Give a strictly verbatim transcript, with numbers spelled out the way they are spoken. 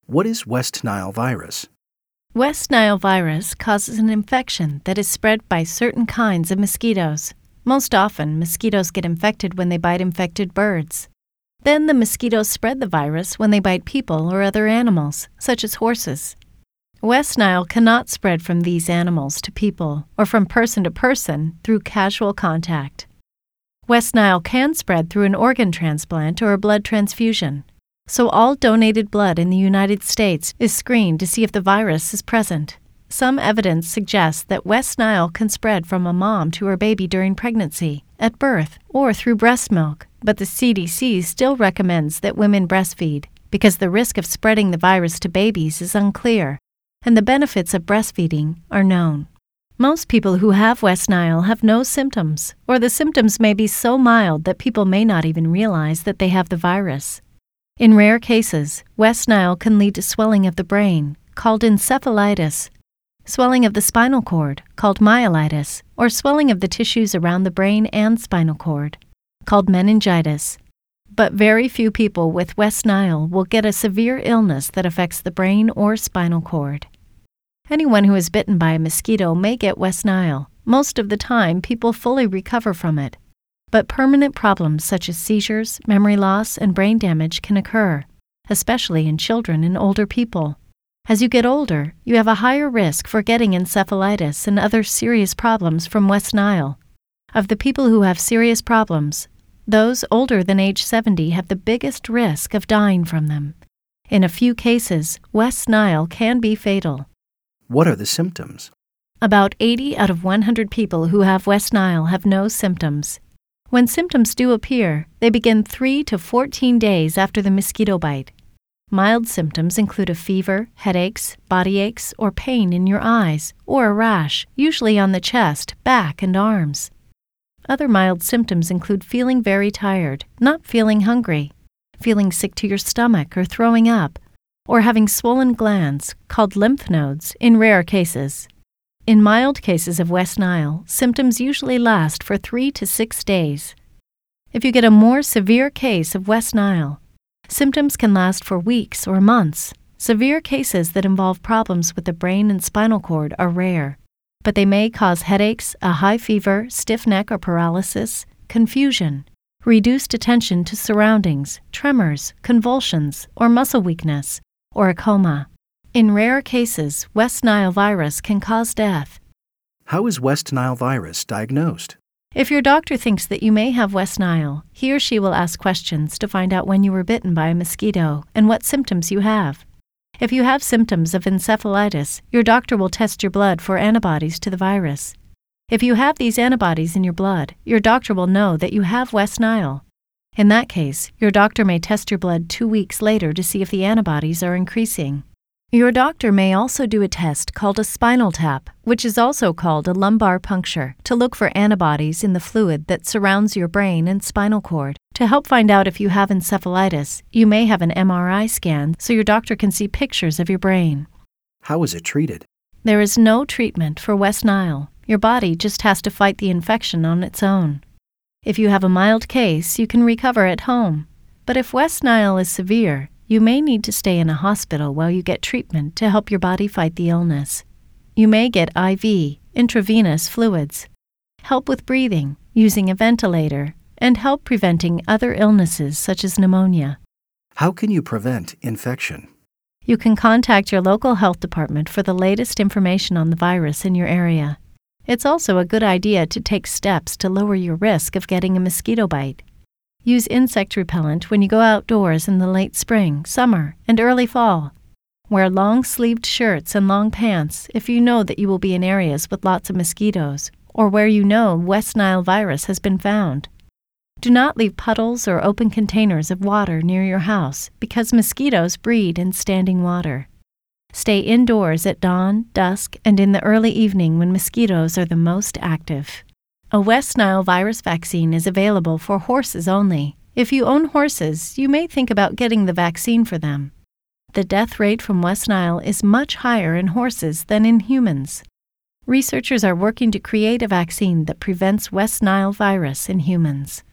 What is West Nile virus? West Nile virus causes an infection that is spread by certain kinds of mosquitoes. Most often, mosquitoes get infected when they bite infected birds. Then the mosquitoes spread the virus when they bite people or other animals, such as horses. West Nile cannot spread from these animals to people or from person to person through casual contact. West Nile can spread through an organ transplant or a blood transfusion. So all donated blood in the United States is screened to see if the virus is present. Some evidence suggests that West Nile can spread from a mom to her baby during pregnancy, at birth, or through breast milk, but the C D C still recommends that women breastfeed because the risk of spreading the virus to babies is unclear, and the benefits of breastfeeding are known. Most people who have West Nile have no symptoms, or the symptoms may be so mild that people may not even realize that they have the virus. In rare cases, West Nile can lead to swelling of the brain, called encephalitis, swelling of the spinal cord, called myelitis, or swelling of the tissues around the brain and spinal cord, called meningitis. But very few people with West Nile will get a severe illness that affects the brain or spinal cord. Anyone who is bitten by a mosquito may get West Nile. Most of the time, people fully recover from it. But permanent problems such as seizures, memory loss, and brain damage can occur, especially in children and older people. As you get older, you have a higher risk for getting encephalitis and other serious problems from West Nile. Of the people who have serious problems, those older than age seventy have the biggest risk of dying from them. In a few cases, West Nile can be fatal. What are the symptoms? About eighty out of one hundred people who have West Nile have no symptoms. When symptoms do appear, they begin three to fourteen days after the mosquito bite. Mild symptoms include a fever, headaches, body aches, or pain in your eyes, or a rash, usually on the chest, back, and arms. Other mild symptoms include feeling very tired, not feeling hungry, feeling sick to your stomach or throwing up, or having swollen glands, called lymph nodes, in rare cases. In mild cases of West Nile, symptoms usually last for three to six days. If you get a more severe case of West Nile, symptoms can last for weeks or months. Severe cases that involve problems with the brain and spinal cord are rare, but they may cause headaches, a high fever, stiff neck or paralysis, confusion, reduced attention to surroundings, tremors, convulsions, or muscle weakness, or a coma. In rare cases, West Nile virus can cause death. How is West Nile virus diagnosed? If your doctor thinks that you may have West Nile, he or she will ask questions to find out when you were bitten by a mosquito and what symptoms you have. If you have symptoms of encephalitis, your doctor will test your blood for antibodies to the virus. If you have these antibodies in your blood, your doctor will know that you have West Nile. In that case, your doctor may test your blood two weeks later to see if the antibodies are increasing. Your doctor may also do a test called a spinal tap, which is also called a lumbar puncture, to look for antibodies in the fluid that surrounds your brain and spinal cord. To help find out if you have encephalitis, you may have an M R I scan so your doctor can see pictures of your brain. How is it treated? There is no treatment for West Nile. Your body just has to fight the infection on its own. If you have a mild case, you can recover at home. But if West Nile is severe, you may need to stay in a hospital while you get treatment to help your body fight the illness. You may get I V, intravenous fluids, help with breathing, using a ventilator, and help preventing other illnesses such as pneumonia. How can you prevent infection? You can contact your local health department for the latest information on the virus in your area. It's also a good idea to take steps to lower your risk of getting a mosquito bite. Use insect repellent when you go outdoors in the late spring, summer, and early fall. Wear long-sleeved shirts and long pants if you know that you will be in areas with lots of mosquitoes or where you know West Nile virus has been found. Do not leave puddles or open containers of water near your house because mosquitoes breed in standing water. Stay indoors at dawn, dusk, and in the early evening when mosquitoes are the most active. A West Nile virus vaccine is available for horses only. If you own horses, you may think about getting the vaccine for them. The death rate from West Nile is much higher in horses than in humans. Researchers are working to create a vaccine that prevents West Nile virus in humans.